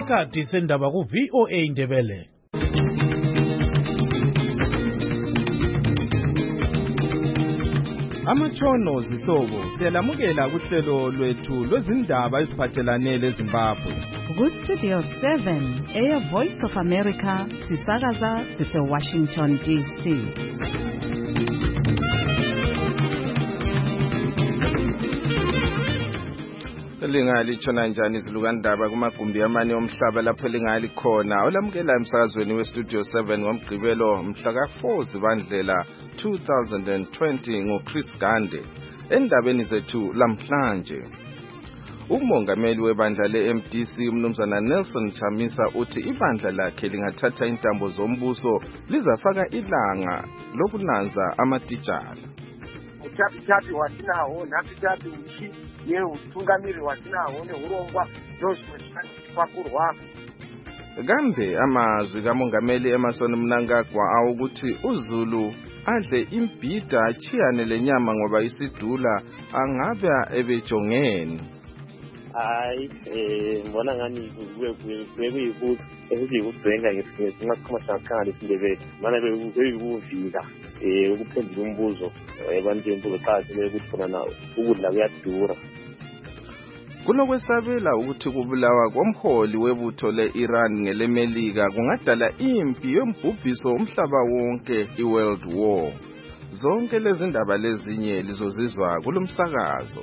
Isikhathi sendaba ku VOA Indebele. Amatshono zihlobo siyalamukela kuhlelo lwethu lwezindaba eziphathelane leZimbabwe. Ku Studio 7 Air Voice of America sisakaza sise Washington DC. Lingali tshona njani izilukandaba kumagumbi amane omhlaba lapho lingali khona olamukela emsakazweni we Studio 7 ngomgqibelo mhla ka4 Zibandlela 2020 ngoChris Gande. Endabeni zethu lamhlanje umongameli webandla leMDC umnumzana Nelson Chamisa uthi ibandla lakhe lingathatha intambo zombuso lizafaka ilanga lokunanza amatijala. Uthathi watinawo nathi uchi utungamiri watinawo nehurongwa ndozvipakurwa. Kambe amazwi kamongameli Emmerson Mnangagwa awukuthi uZulu adle imbhida achiyane lenyama ngoba isidula angabe ebejongeni. Hayi ngibona ngani bekuyikuthi ukudzenga ngesinqasikhamakhala lesindebele mana bekuvika ukuphendula umbuzo ebantwini boqhathele ukuthi khona nawo ukudla kuyadura. Kunokwesabela ukuthi kubulawa komholi webutho leIran ngelemelika kungadala impi yombhubhiso umhlaba wonke iWorld War. Zonke lezi ndaba lezinye lizozizwa kulomsakazo.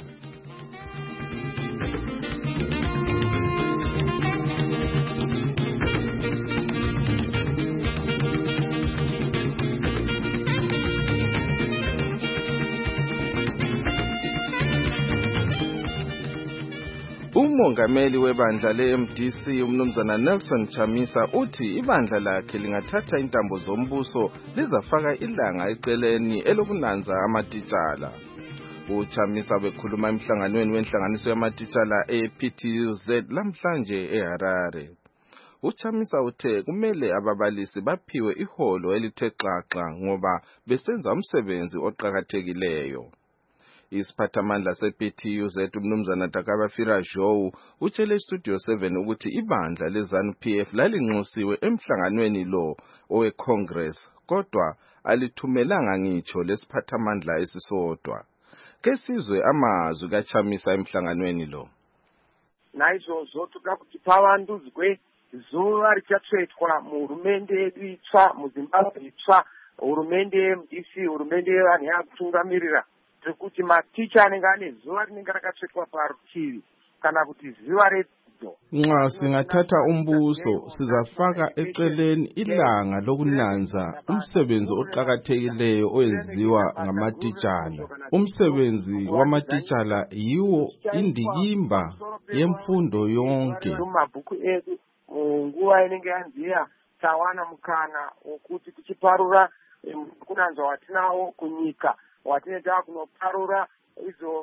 Umongameli webandla leMDC umnumzana Nelson Chamisa uthi ibandla lakhe lingathatha intambo zombuso lizafaka ilanga eceleni elokunanza amatitshala. UChamisa bekhuluma emhlanganweni wenhlanganiso yamatitshala ePTUZ lamhlanje eHarare. UChamisa uthe kumele ababalisi baphiwe iholo elithe xaxa ngoba besenza umsebenzi oqhakathekileyo. Isiphathamandla sePTUZ umnumzana Takabafira Joe utshele Studio 7 ukuthi ibandla leZANU-PF lalinxusiwe emhlanganweni lo oweCongress kodwa alithumelanga ngitsho lesiphathamandla esisodwa. Kesizwe amazwi kaChamisa emhlanganweni lo. Naizvozvo toda kuti pavandudzwe zuva richatsvetwa muhurumende yedu itsva muZimbabwe itsva hurumende yeMDC hurumende yevanhu yakutungamirira kuti maticha anenge ane zuva rinenge rakatsvetwa parutivi kana kuti zuva redzidzo. Nxa singathatha umbuso sizafaka eceleni ilanga lokunanza umsebenzi oqhakathekileyo owenziwa ngamatitshala. Umsebenzi wamatitshala yiwo indikimba yemfundo yonke. Mumabhuku edu nguva inenge yanziya tawana mukana wokuti tichiparura kunanzwa watinawo kunyika watinoita kunoparura izo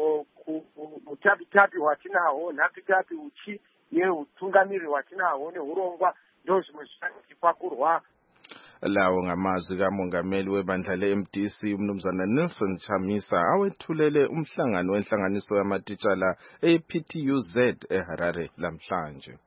mutapi watinawo nhapitapi uchi utungamiri watinawo nehurongwa ndozvimwe zvichipakurwa. Lawo ngamazwi kamongameli webandla leMDC umnumzana Nelson Chamisa awethulele umhlangano wenhlanganiso yamatitshala ePTUZ eHarare lamhlanje.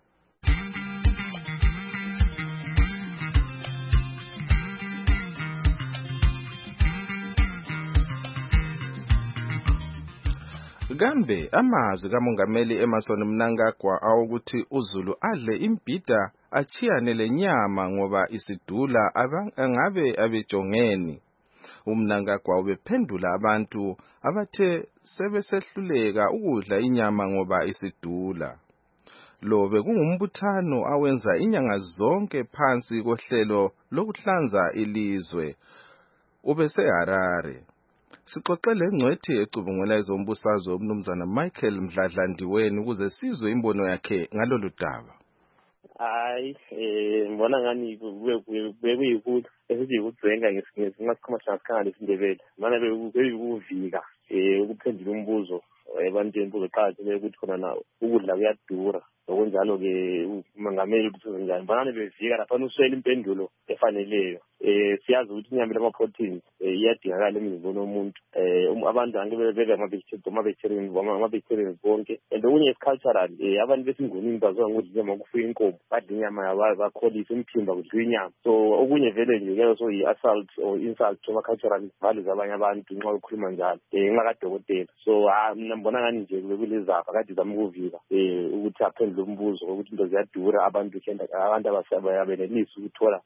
Kambe amazwi kamongameli Emmerson Mnangagwa awukuthi uZulu adle imbhida achiyane lenyama ngoba isidula angabe abejongeni. UMnangagwa ubephendula abantu abathe sebesehluleka ukudla inyama ngoba isidula. Lo bekungumbuthano awenza inyanga zonke phansi kohlelo lokuhlanza ilizwe ubeseHarare. Sixoxele ngcwethi ecubungula ezombusazwe umnumzana Michael Mdladlandiweni ukuze sizwe imbono yakhe ngalolu daba. Hayi ngibona ngani bekuyikuthi ukudzenga ngesinqasikhamakhala lesindebele mana bekuvika ukuphendula umbuzo ebantwini boqhathele ukuthi khona nawo ukudla kuyadura. Ngokunjalo ke umongameli uthi njani bana bevika lapha uswela impendulo efaneleyo siyazi ukuthi inyama lama-proteins iyadingakala emzimbeni womuntu. Abantu angeke bebe ama-vegetarians bonke. And okunye is-cultural, abantu besingunini baziwa ngokuthi njengoba kufuya inkomo badla inyama bakholisa umphimba kudliwa inyama. So okunye vele nje kuyabe so yi-assault or insult to ama-cultural values abanye abantu nxa ukhuluma njalo nxa kadokotela. So mina ngibona ngani nje kulezapha kade zama ukuvika ukuthi aphendule umbuzo ukuthi into ziyadura, abantu abenelisi ukuthola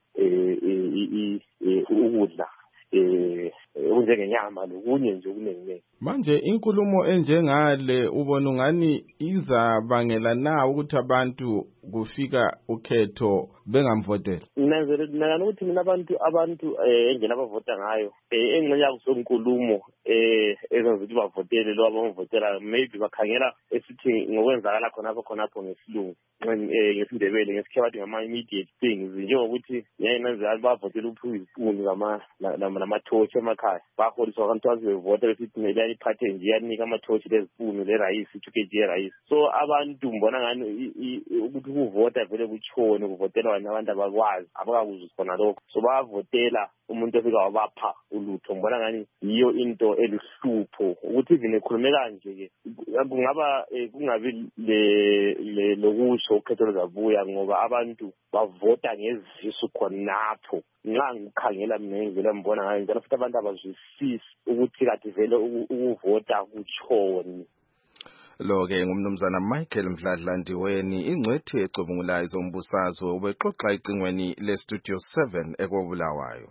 ukudla okunjengenyama lokunye nje okuningi. Manje inkulumo enjengale ubona ungani izabangela na ukuthi abantu kufika ukhetho bengamvotela? Nanzelela ukuthi mina abantu endlela abavota ngayo engxenye yakusonkulumo ezenza ukuthi bavotele lo abamvotela, maybe bakhangela esithi ngokwenzakala khonapho ngesilungu ngesindebele ngesikhe bathi ngama-immediate things, njengokuthi nanzelela bavotela uphiwa izipuni namathoshi emakhaya, baholiswa abantu bevota besithi mele iphathe nje iyanika amathoshi lezipuni lerayisi, 2 kg yerayisi. So abantu mbona ngani ukuthi ukuvota vele kutshone kuvotela abantu abakwazi abakakuzwa khona lokho, so bayavotela umuntu ofika wabapha ulutho. Mbona ngani yiyo into eluhlupho ukuthi even ekhulume kanje-ke kungabi lokusho ukhetho luzabuya, ngoba abantu bavota ngezisu khonapho. Nxa ngikhangela mina ngivele mbona ngayo njalo futhi abantu abazwisisi ukuthi kade vele ukuvota kutshoni. Lo-ke ngumnumzana Michael Mdladla Ndiweni, ingcwethi ecubungulayo zombusazwe, ubexoxa icingweni leStudio 7 ekobulawayo.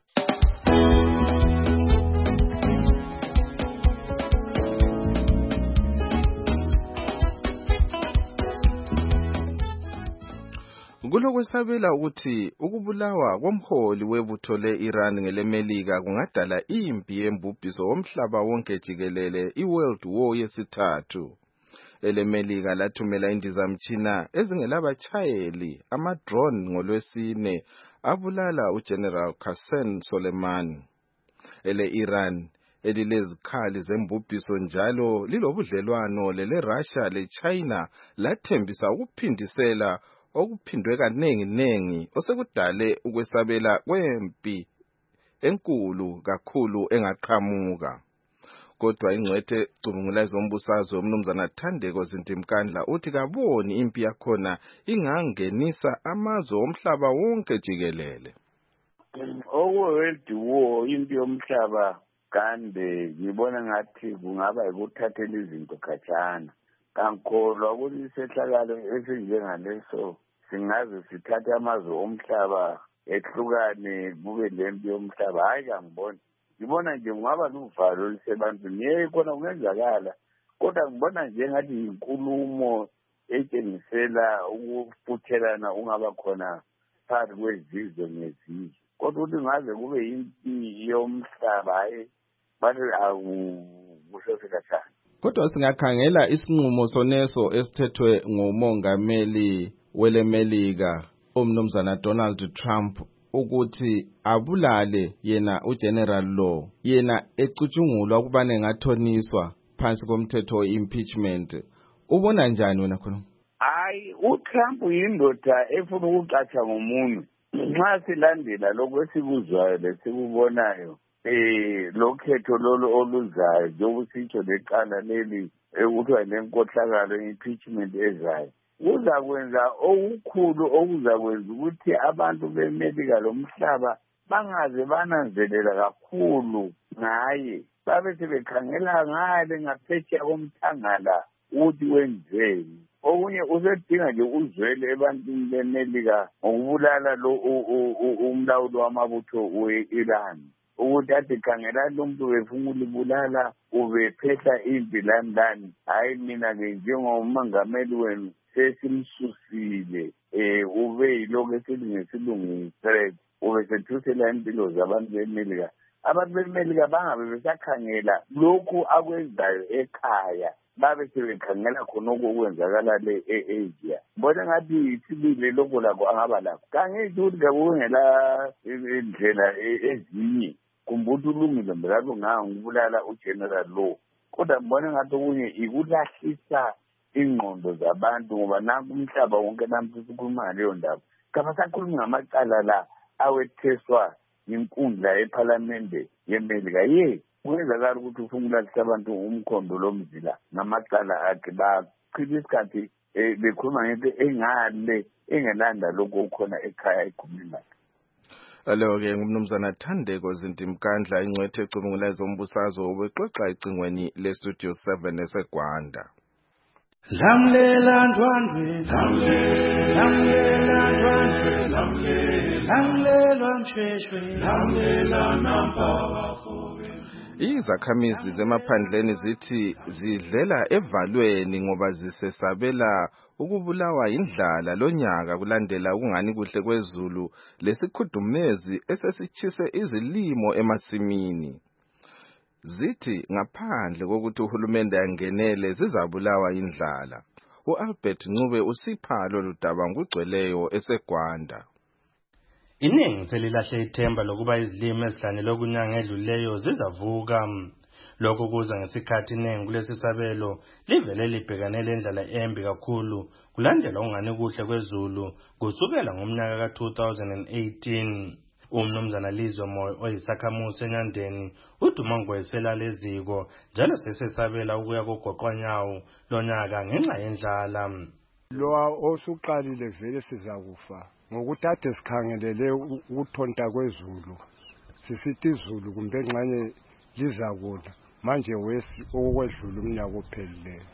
Kulokwesabela ukuthi ukubulawa komholi webutho le-Iran ngelemelika kungadala impi yembubhiso womhlaba wonke jikelele, iWorld War yesithathu. Elemelika lathumela indizamtshina ezingelabatshayeli, ama-drone ngolwesine abulala uGeneral Qasem Soleimani. Ele-Iran elilezikhali zembubhiso njalo lilobudlelwano lele-Russia le-China lathembisa ukuphindisela okuphindwe kanengi osekudale ukwesabela kwempi enkulu kakhulu engaqhamuka. Kodwa ingcwethe cubungulayo zombusazwe umnumzana Thandeko Zintimkandla uthi kaboni impi yakhona ingangenisa amazwe omhlaba wonke jikelele. World War, impi yomhlaba kande ngibona ngathi kungaba yikuthathela izinto khatshana. Kankholwa ukuthi isehlakalo esinjengaleso singaze sithathe amazwe omhlaba ehlukane kube lempi yomhlaba. Hayi, kangiboni. Ngibona nje kungaba luvalo lisebantwini. Yeke khona kungenzakala, kodwa ngibona nje ngathi inkulumo etshengisela ukufuthelana ungaba khona phakathi kwezizwe ngezizwe. Kodwa ukuthi ngaze kube impi yomhlaba, hayi, bathi akusesekhatshana. Kodwa singakhangela isinqumo soneso esithethwe ngumongameli welemelika umnumzana Donald Trump ukuthi abulale yena uGeneral Law, yena ecutshungulwa ukubane ngathoniswa phansi komthetho we-impeachment. Ubona njani wena khona? Hayi, uTrump yindoda efuna ukucatsha ngomunwe. Nxa silandela lokho esikuzwayo lesikubonayo, lokhetho lolo oluzayo njengokusitsho leqala leli ekuthiwa lenkohlakalo impeachment ezayo, kuzakwenza okukhulu okuzakwenza ukuthi abantu bemelika lomhlaba bangaze bananzelela kakhulu ngaye, babe sebekhangela ngale ngaphetsheya komthangala ukuthi wenzeni. Okunye usedinga nje uzwele ebantwini bemelika ngokubulala lo umlawuli wamabutho we-Iran, ukuthi athi khangela lo muntu befuna ulibulala ubephehla impi lani. Hayi, mina-ke njengomongameli wenu sesimsusile, ube yilokhu esithi ngesilungu threat, ube sethusela impilo zabantu bemelika. Abantu bemelika bangabe besakhangela lokhu akwenzayo ekhaya, babe sebekhangela khonokho okwenzakala le e-Asia. Mbona ngathi isibili lokho lakho angaba lakho. Kangithi ukuthi kakungela indlela ezinye kumbuthi ulungile mbelalo ngangibulala uGeneral Law. Kodwa mbona ngathi okunye ikulahlisa ingqondo zabantu, ngoba nanku umhlaba wonke namhlanje sikhuluma ngaleyo ndaba. Kabasakhulumi ngamacala la awetheswa inkundla ephalamende yemelika kwenzakala ukuthi ufuna ukulahlisa abantu umkhondo lomzila ngamacala akhe bachitha isikhathi bekhuluma ngento engale engelanda lokho okhona ekhaya egumeni lakhe. Alo-ke ngumnumzana Thandeko Zintimkandla ingcwethe ecubungula ezombusazwe ubexoxa ecingweni leStudio 7 eseGwanda. Lamlela ndwandwe, lamlela ndwandwe, lamlela msheshwe, lamlela nampawa fobe. Izakhamizi zemaphandleni zithi zidlela evalweni ngoba zisesabela ukubulawa indlala lonyaka kulandela ukungani kuhle kwezulu lesikhudumezi esesitshise izilimo emasimini. Zithi ngaphandle kokuthi uhulumende angenele zizabulawa indlala. uAlbert Ncube usipha lolu daba ngugcweleyo eseGwanda. Iningi selilahle ithemba lokuba izilimo ezidlanele okunyanga edluleyo zizavuka. Lokho kuza ngesikhathi iningi kulesi sabelo livele libhekanele indlala embi kakhulu kulandela ukungani kuhle kwezulu kusukela ngomnyaka ka-2018. Umnumzana Lizwe Moyo oyisakhamuzi eNyandeni uduma ngwesela leziko njalo sesesabela ukuya kogoqwanyawo lonyaka ngenxa yendlala. Lowa osuqalile vele sizakufa ngokuthi ade sikhangelele ukuthonta kwezulu sisithi izulu kumbe ngxanye lizakuna manje okwedlula umnyaka ophelileyo.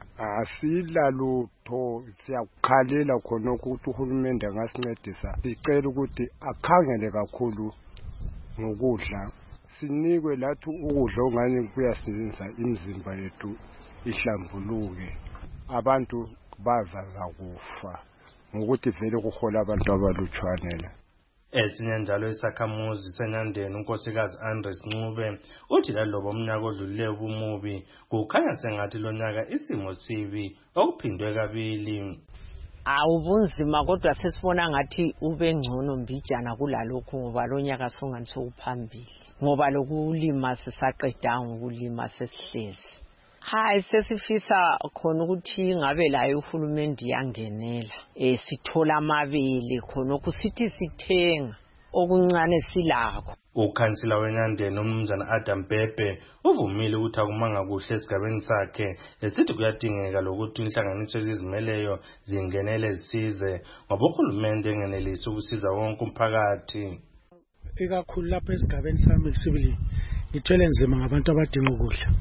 Asilalutho siyakukhalela khona ukuthi uhulumende angasincedisa sicela ukuthi akhangele kakhulu ngokudla sinikwe lathi ukudla ongani kuyasiza imizimba yethu ihlambuluke abantu bazaza kufa ngokuthi vele kuhola abantu abalutshwanela. Esinye njalo isakhamuzi seNyandeni unkosikazi Andres Ncube uthi lalobo umnyaka odlulileyo bumubi kukhanya sengathi lonyaka isimo sibi okuphindwe kabili. Awubunzima kodwa sesibona ngathi ube ngcono mbijana kulalokho ngoba lonyaka songani sokuphambili ngoba lokulima sisaqedanga ukulima sesihlezi. Hayi sesifisa khona ukuthi ngabe layo uhulumende yangenela sithola amabele khona ukusithi sithenga okuncane silakho. Ukhansila weNyandeni umnumzana Adam Bhebhe uvumile ukuthi akumanga kuhle esigabeni sakhe esithi kuyadingeka lokuthi inhlanganiso ezizimeleyo zingenele zisize ngoba uhulumende engenelisi ukusiza wonke umphakathi. Ikakhulu lapha esigabeni sami sibili ngithwele nzima ngabantu abadinga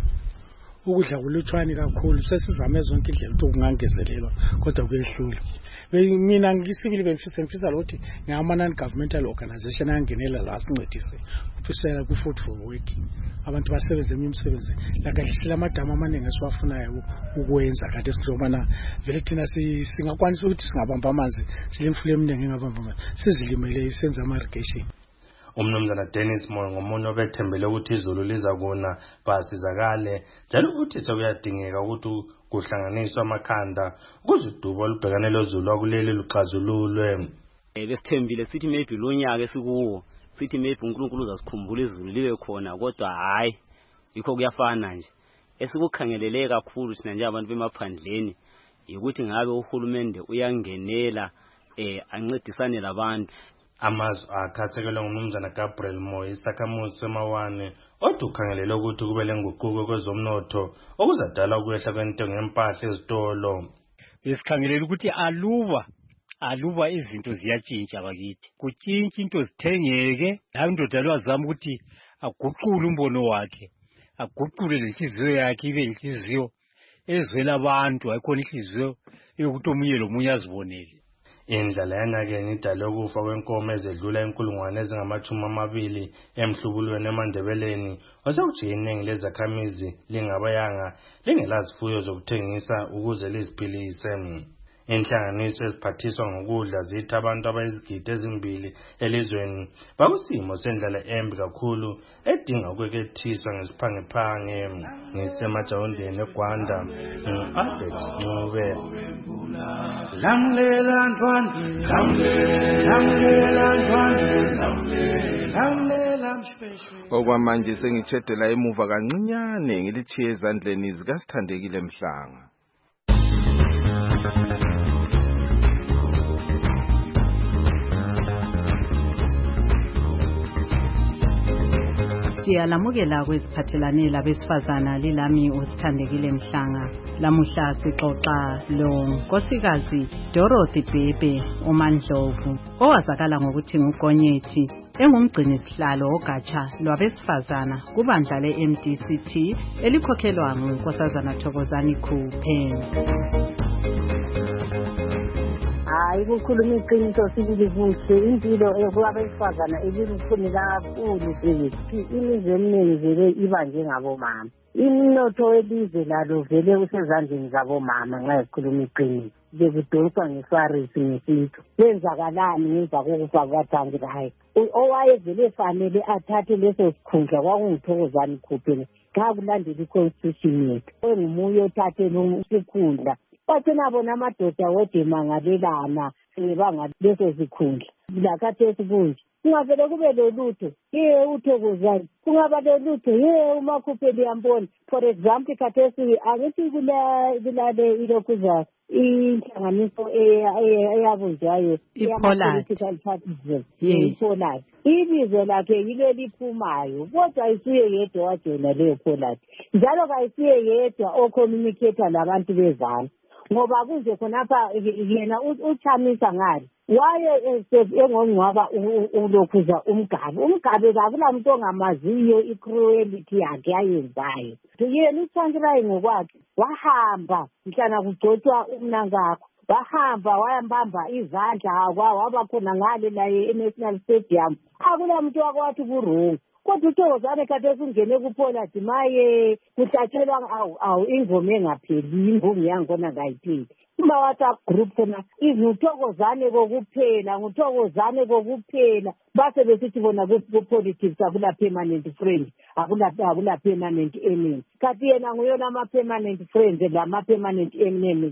ukudla kulutshwane kakhulu sesizame zonke indlela ukuthi kungangezelelwa kodwa kuyehlula. Mina ngisibili bengifisa ukuthi ngama non-governmental organization angenela la sincedise kusela ku food for working abantu basebenze imisebenzi lakahlela amadama amaningi esiwafunayo ukwenza kade sizobana vele thina singakwanisa ukuthi singabamba amanzi silemfule eminingi engabamba amanzi sizilimele isenza ama irrigation. Umnumzana Dennis Moyo ngomunye obethembele ukuthi izulu lizakuna basizakale njalo ukuthi sekuyadingeka ukuthi kuhlanganiswa amakhanda ukuze udubo olubhekane lozulu akuleli luxazululwe. Besithembile sithi maybe lonyaka esikuwo sithi maybe uNkulunkulu uzasikhumbula izulu libe khona kodwa hayi yikho kuyafana nje. Esikukhangelele kakhulu sina nje abantu bemaphandleni ukuthi ngabe uhulumende uyangenela ancedisane labantu. Amazwi akhathakelwe ngumnumzana Gabriel Moyo isakhamuzi semawane othi ukhangelele ukuthi kube lenguquko kwezomnotho okuzadala ukwehla kwentengo yempahla ezitolo. Besikhangelele ukuthi aluba izinto ziyatshintsha bakithi kutshintsha into zithengeke nayo indoda lwazama ukuthi aguqule umbono wakhe aguqule lenhliziyo yakhe ibe inhliziyo ezwela abantu ayikhona inhliziyo yokuthi omunye lomunye azibonele. Indlala yanyakeni idale ukufa kwenkomo ezedlula 20,000 emhlubulweni eMandebeleni osekuthi iningi lezakhamizi lingabayanga lingelazifuyo zokuthengisa ukuze liziphilise. Inhlanganiso eziphathiswa ngokudla zithi abantu abayizigidi ezimbili elizweni bakusimo sendlala embi kakhulu edinga ukwekethiswa ngesiphangephange. Ngisemajawondeni eGwanda Albert Ncube. Lamlela ndwandwe, lamlela ndwandwe, lamlela msheshwe. Okwamanje sengitshedela emuva kancinyane ngilithiye ezandleni zikaSithandekile Mhlanga. Siyalamukela kweziphathelane labesifazana lilami uSithandekile Mhlanga. Lamuhla sixoxa lo Nkosikazi Dorothy Bhebhe Omandlovu owazakala ngokuthi nguGonyethi, engumgcini sihlalo ogatsha lwabesifazana kubandla leMDCT elikhokhelwa nguNkosazana Thokozani Khupheni. Hayi ukukhuluma iqiniso sibili kuhle impilo kwabesifazana elilukhuni kakhulu sithi imizwe eminingi vele iba njengabomama. Iminotho welizwe lalo vele usezandleni zabomama nxa sikhuluma iqiniso. Bekudonswa ngefarisi ngesintu. Kwenzakalani ngemva kokufa kukaThangirayi? Owayevele fanele athathe leso sikhundla kwakunguthokozani Khupheni xa kulandela iconstitution yethu. Engumuye othathe lo sikhundla. Bathina bona amadoda wode mangalelana sebanga leso sikhundla. Lakhathesi kunje kungavele kube lolutho uThokozani, kungaba lolutho uMakhupheni yambona. For example khathesi angithi kulale ilokuza inhlanganiso eyabunjayo i-political parties i-Pollard. Ibizo lakhe yilo liphumayo kodwa ayisuye yedwa wajoyina leyo Pollard, njalo kayisuye yedwa ocommunicator labantu bezana, ngoba kunje khonapha yena uchamisa ngani waye engongcwaba ulokhuza umgabe kakula muntu ongamaziyo i-cruelty yakhe ayenzayo. Yena uThangirayi ngokwakhe wahamba mhlana kugcotshwa umnankakho, wahamba wayambamba izandla waba khona ngale laye eNational Stadium. Akula muntu wakwathi kurungu kodwa uThokozane khathesi ungene kuPollard maye kuhlatshelwa ingoma engapheli, imbongi yangona ngayipheli. WhatsApp group khona nguthokozane nguthokozane kokuphela base besithi bona ku-politics akula permanent friend, akula permanent enemy. Kathi yena nguyona ama-permanent friends lama-permanent enemies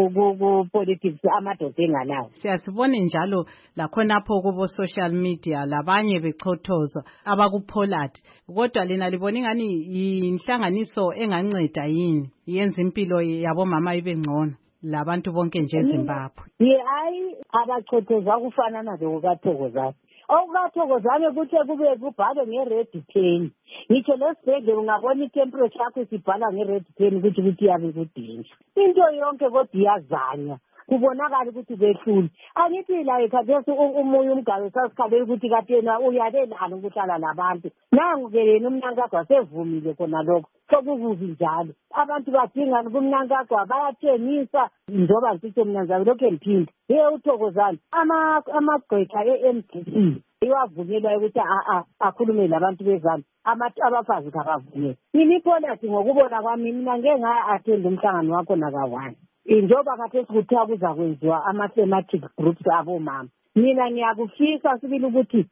ku-politics amadoda engalawo. Siyasibone njalo lakhonapho kubo-social media labanye bechothozwa abakuPollard, kodwa lena libona ingani yinhlanganiso enganceda yini yenza impilo yabomama ibe ngcono labantu bonke nje eZimbabwe. Hayi abachothoza kufanana lokukaThokozane. OkukaThokozane kuthe kube kubhalwe nge-red pen. Ngitsho lesibhedlela ungabona i-temperature yakho isibhala nge-red pen ukuthi iyabe kudinja. Into yonke kodwa iyazanya kubonakala ukuthi behlule. Angithi la ekhathesi umunye umgabe sasikhalela ukuthi kade yena uyalelana ukuhlala labantu. Nangu-ke yena umnankakho wasevumile khona lokho. Sokukubi njalo. Abantu badingana kumnankakho bayathengisa njengoba ngisho mina ngizabe lokhu ngiphinde. uThokozane amagqwetha e-MDC iwavunyelwa ukuthi akhulume labantu bezana abafazi kabavunyelwa. ImiPollard ngokubona kwami mina ngeke nga-attend umhlangano wakho nakawani. Njengoba khathesi kuthiwa kuzakwenziwa ama-thematic groups abomama. Mina ngiyakufisa sibili ukuthi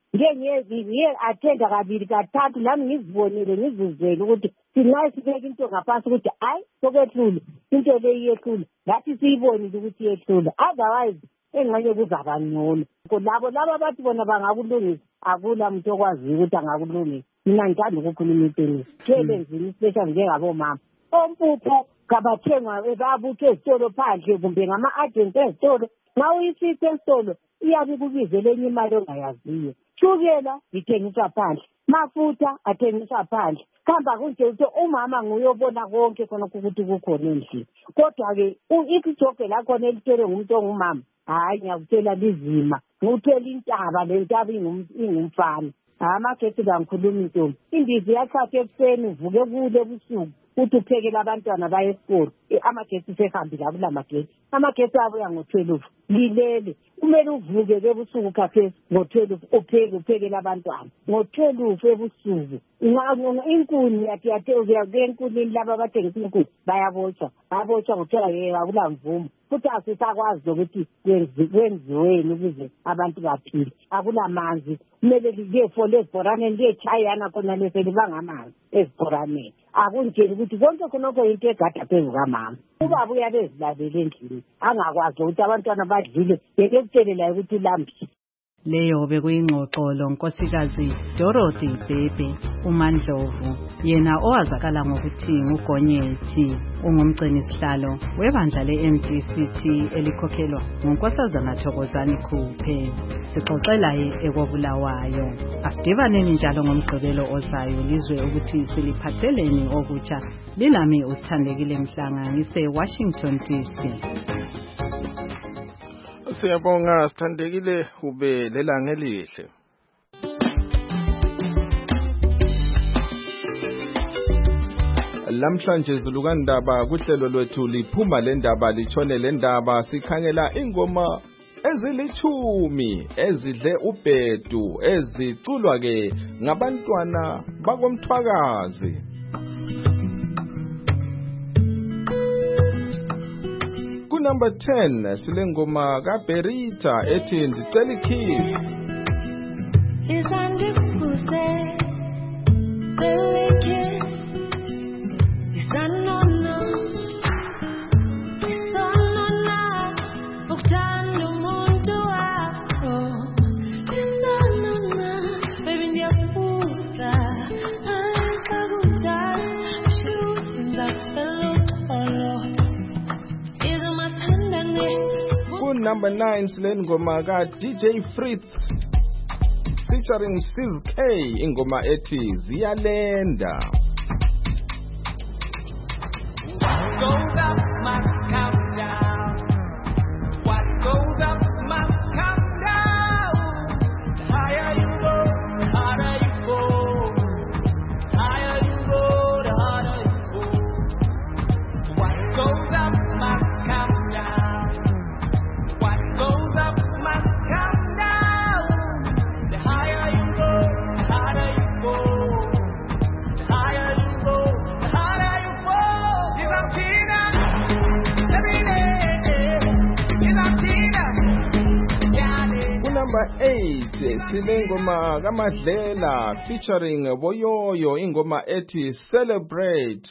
ngeke attenda kabili kathathu lami ngizibonele ngizizwele ukuthi singayi sibeke into ngaphansi ukuthi hayi sokwehlule into le iyehlule ngathi siyibonile ukuthi iyehlule, otherwise engxenye kuzaba ngcono. Labo bathi bona bangakulungisa akula muntu okwaziyo ukuthi angakulungisa. Mina ngithanda ukukhuluma iqiniso enzini special njengabomama ompupho kabathengwa babuthwe ezitolo phandle kumbe ngama-agent ezitolo. Nxa uyisithi esitolo iyabe kubizele enye imali ongayaziyo. Shukela ithengiswa phandle, mafutha athengiswa phandle. Khamba kunje ukuthi umama nguye obona konke khona ukuthi kukhona endlini. Kodwa-ke ijoke lakhona elithelwe ngumuntu ongumama, hayi ngiyakutshela lizima. Nguthela intaba le ntaba ingumfana. Amagethi kangikhuluma intombi. Indizi yathatha ekuseni uvuke kule ebusuku uthi uphekela abantwana baye esikolo. Amagethi sehambile akula magethi. Amagethi abuya ngo-12 lilele. Kumele uvuke ebusuku khathesi ngo-12 uphekela abantwana ngo-12 ebusuku. Inkuni enkunini laba abathengisa inkuni bayabotshwa kuthiwa akula mvumo. Futhi asisakwazi lokuthi kwenziweni ukuze abantu baphile. Akula manzi, kumele liyefola ezibhoraneni liyetshayana khona leselibangamanzi ezibhoraneni. Akunjeni ukuthi konke khonokho into egada phezu kamama. Ubaba uyabe ezilalele endlini angakwazi ukuthi abantwana badlile yeke kutshelela ukuthi ulambile. Leyo bekuyingxoxolo Nkosikazi Dorothy Bhebhe uMandlovu, yena owazakala ngokuthi nguGonyethi, ungumgcini sihlalo webandla le-MDCT elikhokhelwa nguNkosazana Thokozani Khuphe. Sixoxela ekobulawayo. Asidibaneni njalo ngomgqibelo ozayo lizwe ukuthi siliphatheleni okutsha. Linami uSithandekile Mhlanga ngise-Washington DC. Siyabonga Sithandekile, ube lelanga elihle. Lamhlanje Zulukandaba kuhlelo lwethu liphuma lendaba litshone lendaba sikhangela ingoma ezilithumi ezidle ubhedu eziculwa ke ngabantwana bakomthwakazi. Number 10 silengoma kaBerita ethi Ndicela Kiss. Number 9 silengoma ka DJ Fritz featuring Steve K ingoma ethi Ziyalenda. What goes up must come down. What goes up must come down. The higher you go, the harder you fall. The higher you go, the harder you fall. What goes up must come down. What goes up must come down. The higher you go, the harder you fall. The higher you go, the harder you fall. Give up Tina, every day. Give up Tina. Number 8 silengoma kaMadlela featuring Boyoyo ingoma ethi Celebrate.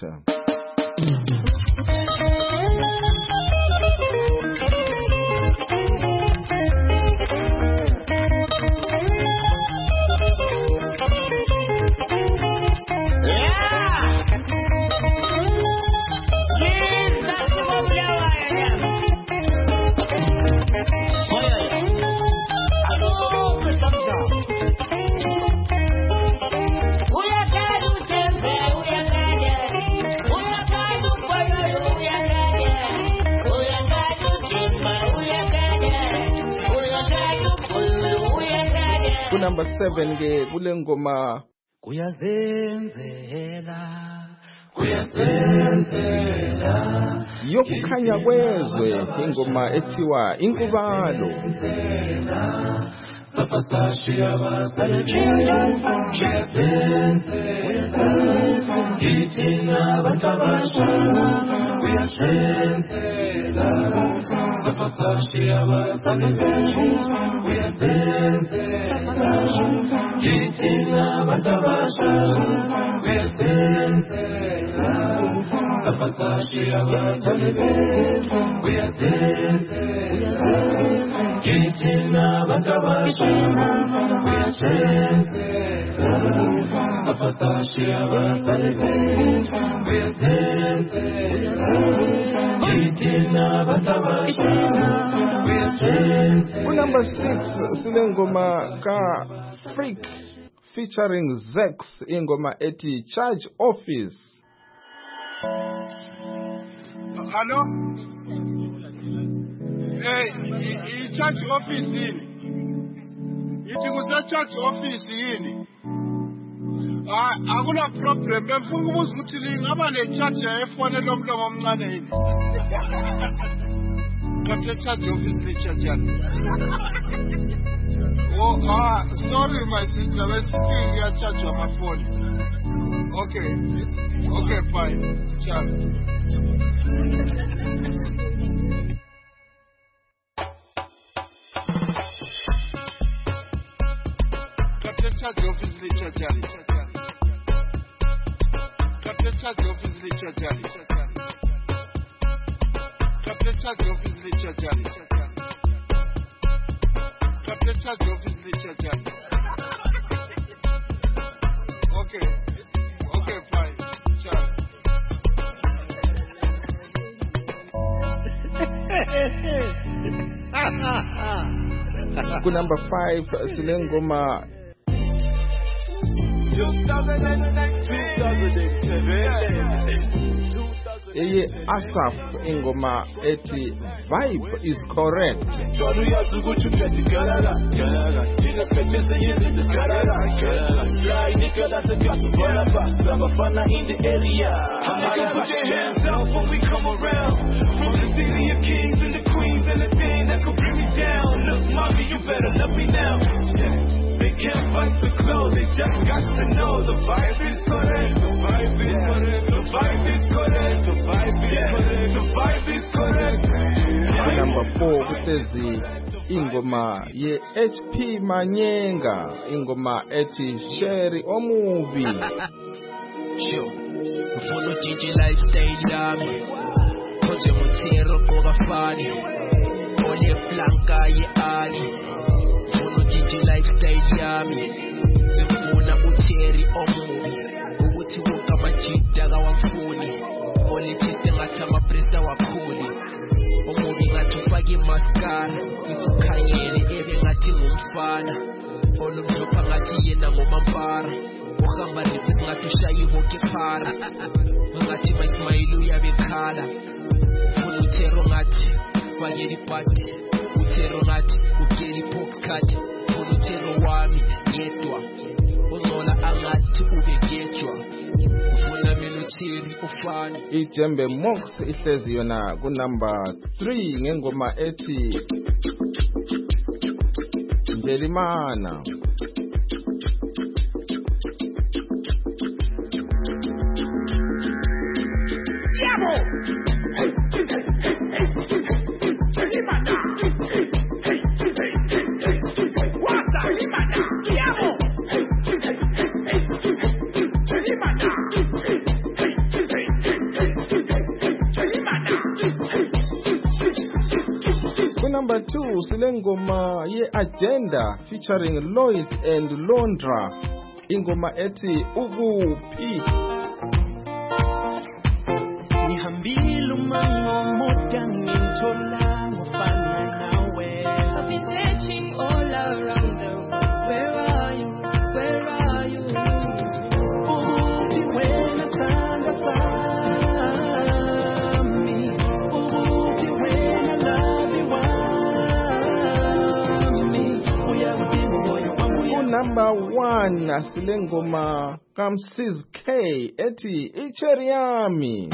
Number 7 ke kule ngoma kuyazenzela yokukhanya kwezwe ingoma ethiwa Inkubalo. Number 6 silengoma ka Freak featuring Zex ingoma ethi Charge Office. Hello? Hey, i-charge office yini? Yithi kuse-charge office yini? Akula problem. Befuna ukubuza ukuthi ngaba ne-charger efonela omlomo omncane yini? Kanti charge office le-charger. Oh, sorry my sister. We're sitting here charge on my phone. Okay, fine. Ciao. Charge office le-charger. Charge office le-charger. Charge office le-charger. the charge of this literature. Okay, fine. Charge. Number 5 silengoma 2007 Asaf ingoma ethi Vibe is Correct. They can't fight the clothes, they just got to know the vibe is correct, the vibe is correct, the vibe is correct, the vibe is correct, the vibe is correct. Number 4 kusezi ingoma ye HP Manyenga, ingoma ethi Sherry Omuvi. Sure, follow Gigi lifestyle yami, Koje Mutero Kogafani, Ole Blanca ye Ali. Gigi lifestyle yami sifuna uTerry Omuvi ukuthi wonke amajida kawamfuni politics ngathi amapresta wakhuli Omuvi ngathi ufake imaskara ukukhanyele ebe ngathi ngumfana olumhlopha ngathi yena ngomampara uhamba rivers ngathi ushaya ihoki phara ngathi my-smile uyabekhala ufuna uTerry ngathi fakele ipati uTerry ngathi ukele i-postcard Utero wami yedwa Ungola angathi ubegejwa Ufuna mina uTerry ufani Ijembe Mox ihlezi yona ku number 3 ngengoma ethi Ndelimana. Number 2 silengoma ye Agenda featuring Lloyd and Londra, ingoma ethi ukuphi. Nihambile umango muda ngithola ngofana nawe. I've been searching all around the world. Where are you? Where are you? Ukuphi wena thanda sami. Ukuphi wena labi wami. Uyakudinga moyo wangu. Number 1 silengoma Kamsiz K ethi iCherry yami.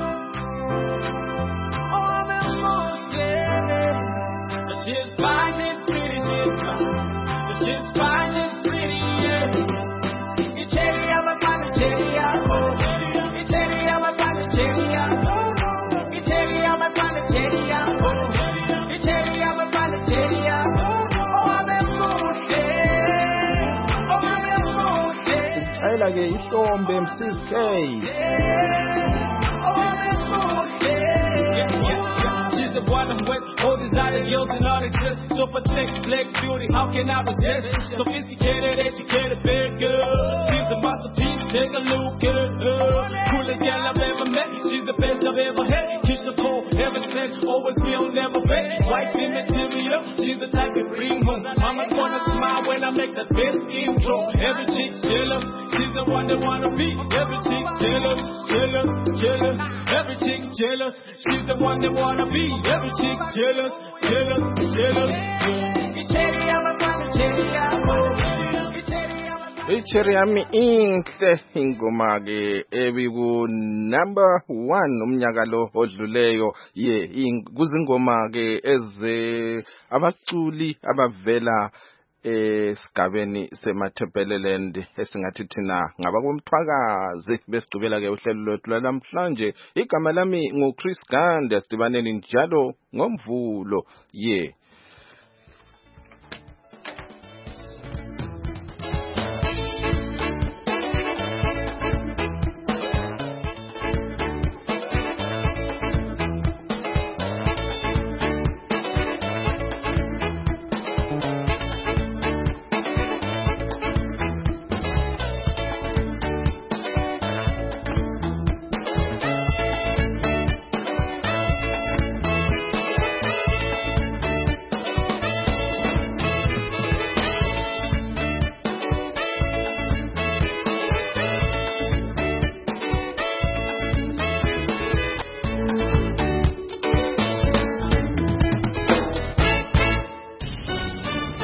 Ke ihlombe Mrs. K. She's the one I'm with, all desire, guilt and all exist. Super thick, black beauty, how can I resist? Sophisticated, educated, big girl. She's a masterpiece, take a look at her. Coolest girl I've ever met, she's the best I've ever had. Kiss her cold, ever since, always be on never bet. White in material, she's the type you bring home. Mama wanna smile when I make that best intro. Every chick's jealous, she's the one that wanna be. Every chick's jealous, jealous, jealous. Every chick's jealous, she's the one that wanna be. Every chick's jealous, jealous, jealous. Icheri yami, icheri yami. iCherry yami inhle ingoma ke ebiku number 1 umnyaka lo odluleyo kuzingoma ke eze abaculi abavela esigabeni seMathebeleland esingathi thina ngabakomthwakazi besigqibela ke uhlelo lwethu namhlanje. Igama lami nguChris Gande, sidibaneni njalo ngomvulo